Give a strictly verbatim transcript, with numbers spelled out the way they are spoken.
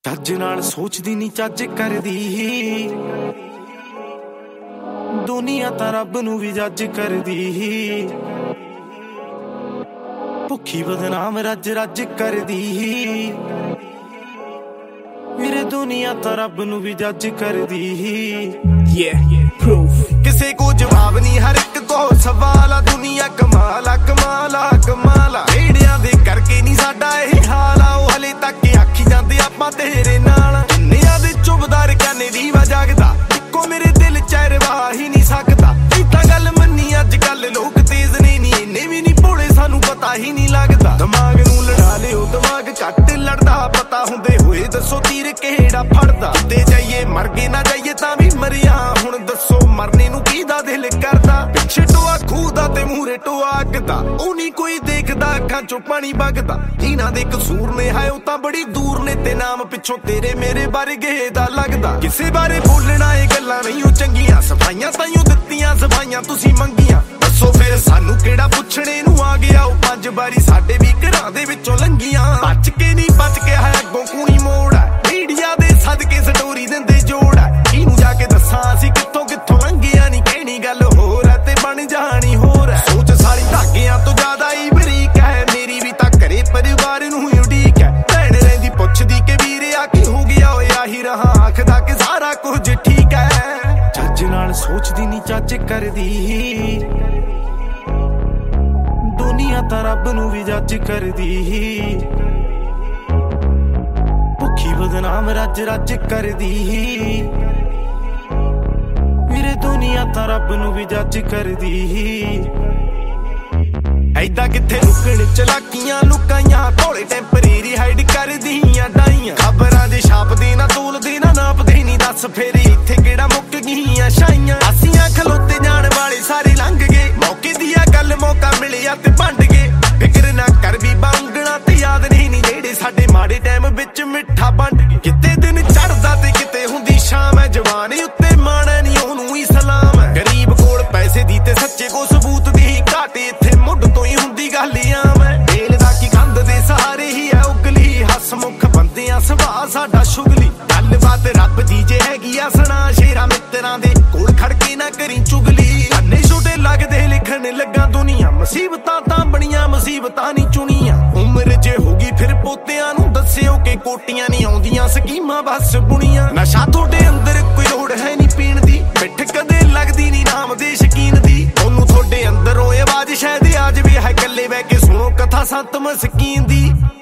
ਚੱਜ ਨਾਲ ਸੋਚਦੀ ਨੀ ਚੱਜ ਕਰਦੀ, ਦੁਨੀਆ ਤਾਂ ਰੱਬ ਨੂੰ ਵੀ ਜੱਜ ਕਰਦੀ। ਭੁੱਖੀ ਬਦਨਾਮ ਰੱਜ ਰੱਜ ਕਰਦੀ, ਮੇਰੇ ਦੁਨੀਆ ਤਾਂ ਰੱਬ ਨੂੰ ਵੀ ਜੱਜ ਕਰਦੀ। Yeah, proof ਕਿਸੇ ਕੋ ਜਵਾਬ ਨਹੀਂ, ਹਰ ਇੱਕ ਕੋ ਸਵਾਲ ਆ। ਦੁਨੀਆ ਕਮਾਲਾ ਕਮਾਲਾ ਕਮਾਲਾ, ਏੜਿਆਂ ਦੇ ਕਰਕੇ ਨਹੀਂ ਸਾਡਾ ਇਹ ਹਾਲ ਆ। ਉਹ ਹਲੇ ਤੱਕ ਆਖੀ ਜਾਂਦੇ ਆਪਾਂ ਤੇਰੇ ਨਾਲ, ਦੁਨੀਆ ਦੇ ਚੁਬਦਾਰ ਕਹਿੰਦੇ ਦੀਵਾ ਜਾਗਦਾ, ਇੱਕੋ ਮੇਰੇ ਦਿਲ ਚ ਰਵਾ ਹੀ ਨਹੀਂ ਸਕਦਾ। ਇਹ ਤਾਂ ਗੱਲ ਮੰਨੀ ਅੱਜ ਕੱਲ ਲੋਕ ਤੇਜ਼ ਨੇ ਨੀ, ਇੰਨੇ ਵੀ ਨਹੀਂ ਭੋਲੇ ਸਾਨੂੰ ਪਤਾ ਹੀ ਨਹੀਂ ਲੱਗਦਾ। ਦਿਮਾਗ ਨੂੰ ਲੜਾ ਲਿਓ ਦਿਮਾਗ ਘੱਟ ਲੜਦਾ, ਪਤਾ ਹੁੰਦੇ ਹੋਏ ਦੱਸੋ ਤੀਰ ਕਿਹੜਾ ਫੜਦਾ। ਤੇ ਜਾਈਏ ਮਰ ਗਏ ਨਾ ਜਾਈਏ ਤਾਂ ਵੀ ਮਰਿਆ, ਹੁਣ ਦੱਸੋ ਮਰਨੇ ਨੂੰ ਕਿਹਦਾ ਦਿਲ ਕਰਦਾ। ਪਿੱਛੇ ਟੋਆ ਖੂਹ ਦਾ ਤੇ ਮੂਹਰੇ ਟੋਆ ਅੱਗ ਦਾ, ਉਹ ਨਹੀਂ ਕੋਈ ਦੇਖਦਾ, ਅੱਖਾਂ ਚੋਂ ਪਾਣੀ ਵਗਦਾ। ਇਹਨਾਂ ਦੇ ਕਸੂਰ ਨੇ ਹੈ ਉਹ ਤਾਂ ਬੜੀ ਦੂਰ ਨੇ, ਤੇ ਨਾਮ ਪਿੱਛੋਂ ਤੇਰੇ ਮੇਰੇ ਵਰਗੇ ਦਾ ਲੱਗਦਾ। ਕਿਸੇ ਬਾਰੇ ਬੋਲਣਾ ਇਹ ਗੱਲਾਂ ਨਹੀਂ ਉਹ ਚੰਗੀਆਂ, ਸਫਾਈਆਂ ਤਾਈਓ ਦਿੱਤੀਆਂ ਸਫਾਈਆਂ ਤੁਸੀਂ ਮੰਗੀਆਂ। ਦੱਸੋ ਫਿਰ ਸਾਨੂੰ ਕਿਹੜਾ ਪੁੱਛਣੇ ਨੂੰ ਆ ਗਿਆ, ਉਹ ਪੰਜ ਵਾਰੀ ਸਾਡੇ ਵੀ ਘਰਾਂ ਦੇ ਵਿੱਚੋਂ ਲੰਘੀਆਂ। ਬਚ ਕੇ ਨਹੀਂ ਬਚ ਕੇ ਹੈ ਅੱਗੋਂ ਕੂਣੀ ਮੋੜ ਹੈ, ਮੀਡੀਆ ਦੇ ਸਦਕੇ ਸਟੋਰੀ ਦਿੰਦੇ ਜੋੜ ਹੈ। ਇਹਨੂੰ ਜਾ ਕੇ ਦੱਸਾਂ ਅਸੀਂ ਕਿੱਥੋਂ ਕਿੱਥੋਂ ਲੰਘਿਆ, ਨਹੀਂ ਕਹਿਣੀ ਗੱਲ ਹੋਰ ਹੈ ਤੇ ਬਣ ਜਾਣੀ ਹੋਰ ਹੈ। ਸੋਚ ਸਾਰੀ ਧਾਗਿਆਂ ਤੋਂ ਜ਼ਿਆਦਾ ਹੀ ਬਰੀਕ ਹੈ, ਮੇਰੀ ਵੀ ਤਾਂ ਘਰੇ ਪਰਿਵਾਰ ਨੂੰ ਹੀ ਉਡੀਕ ਹੈ। ਭੈਣ ਰਹਿੰਦੀ ਪੁੱਛਦੀ ਕਿ ਵੀਰੇ ਆ ਕੀ ਹੋ ਗਿਆ, ਓਏ ਆਹੀ ਰਹਾ ਆਖਦਾ ਕਿ ਸਾਰਾ ਕੁਝ ਠੀਕ ਹੈ। ਚੱਜ ਨਾਲ ਸੋਚਦੀ ਨਹੀਂ ਚੱਜ ਕਰਦੀ, ਦੁਨੀਆ ਤਾਂ ਰੱਬ ਨੂੰ ਵੀ ਜੱਜ ਕਰਦੀ। ਭੁੱਖੀ ਬਦਨਾਮ ਰੱਜ ਰੱਜ ਕਰਦੀ, ਮੇਰੇ ਦੁਨੀਆ ਤਾਂ ਰੱਬ ਨੂੰ ਵੀ ਜੱਜ ਕਰਦੀ। ਐਦਾਂ ਕਿੱਥੇ ਲੁਕਣ ਚਲਾਕੀਆਂ ਲੁਕਾਈਆਂ, ਭੋਲੇ ਟੈਂਪਰੇਰੀ ਹਾਈਡ ਕਰਦੀਆਂ ਡਾਈਆਂ। ਖਬਰਾਂ ਦੇ ਛਾਪਦੇ ਨਾ ਤੋਲਦੇ ਨਾ ਨਾਪਦੇ ਨਹੀਂ, ਦੱਸ ਫੇਰ ਇੱਥੇ ਕਿਹੜਾ ਮੁੱਕ ਗਈਆਂ ਛਾਈਆਂ। ਅਸੀਂ ਖਲੋਤੇ ਜਾਣ ਵਾਲੇ ਸਾਰੇ ਲੰਘ ਗਏ, ਮੌਕੇ ਦੀ ਆ ਗੱਲ ਮੌਕਾ ਮਿਲਿਆ ਤੇ ਭੰਡ ਗਏ। ਫਿਕਰ ਨਾ ਕਰ ਵੀ ਬਾਂਗਣਾ ਤੇ ਯਾਦ ਨਹੀਂ ਨੀ ਜਿਹੜੇ ਸਾਡੇ ਮਾੜੇ ਟਾਈਮ ਵਿੱਚ ਮਿੱਠਾ ਵੰਡ ਗਏ। ਕਿਤੇ ਦਿਨ ਚੜਦਾ ਤੇ ਕਿਤੇ ਹੁੰਦੀ ਸ਼ਾਮ ਹੈ, ਜਵਾਨ ਉੱਤੇ ਮਾਣਾ ਨਹੀਂ ਉਹਨੂੰ ਹੀ ਸਲਾਮ ਹੈ। ਗਰੀਬ ਕੋਲ ਪੈਸੇ ਦੀ ਤੇ ਸੱਚੇ ਕੋ ਸਬੂਤ ਦੀ ਘਾਟ, ਇੱਥੇ ਮੁੱਢ ਤੋਂ ਹੀ ਹੁੰਦੀ ਗੱਲ ਆਮ ਹੈ। ਵੇਲ ਦਾ ਕੀ ਕੰਧ ਦੇ ਸਹਾਰੇ ਹੀ ਹੈ ਉਗਲੀ, ਹਸਮੁਖ ਬੰਦਿਆਂ ਸੁਭਾਅ ਸਾਡਾ ਸ਼ੁਗਲੀ। ਗੱਲਬਾਤ ਰੱਬ ਦੀ ਜੇ ਹੈਗੀ ਆ ਸੁਣਾ, ਸ਼ੇਰਾਂ ਮਿੱਤਰਾਂ ਦੇ ਕੋਲ ਖੜ ਕੇ ਨਾ ਕਰੀ ਚੁਗਲੀ। ਅੰਨੇ ਛੋਟੇ ਲੱਗਦੇ ਲਿਖਣ ਲੱਗਾ ਦੁਨੀਆ, ਮੁਸੀਬਤਾਂ ਤਾਂ ਬਣੀਆਂ ਮੁਸੀਬਤਾਂ ਨਹੀਂ ਚੁਣੀਆਂ। ਉਮਰ ਜੇ ਹੋਗੀ ਫਿਰ ਪੋਤਿਆਂ ਨੂੰ ਦੱਸਿਓ ਕਿ ਕੋਟੀਆਂ ਨਹੀਂ ਆਉਂਦੀਆਂ ਸਕੀਮਾਂ ਬਸ ਬੁਣੀਆਂ। ਨਸ਼ਾ ਤੁਹਾਡੇ ਅੰਦਰ ਕੋਈ ਲੋੜ ਹੈ ਨਹੀਂ ਪੀਣ ਦੀ, ਪਿੱਠ ਕਦੇ ਲੱਗਦੀ ਨਹੀਂ ਨਾਮ ਦੇ ਸ਼ਕੀਨ ਦੀ। ਉਹਨੂੰ ਤੁਹਾਡੇ ਅੰਦਰੋਂ ਆਵਾਜ਼ ਸ਼ਾਇਦ ਆ ਜਾਵੇ, ਹੈ ਇਕੱਲੇ ਬਹਿ ਕੇ ਸੁਣੋ ਕਥਾ ਸੰਤ ਮਸਕੀਨ ਦੀ।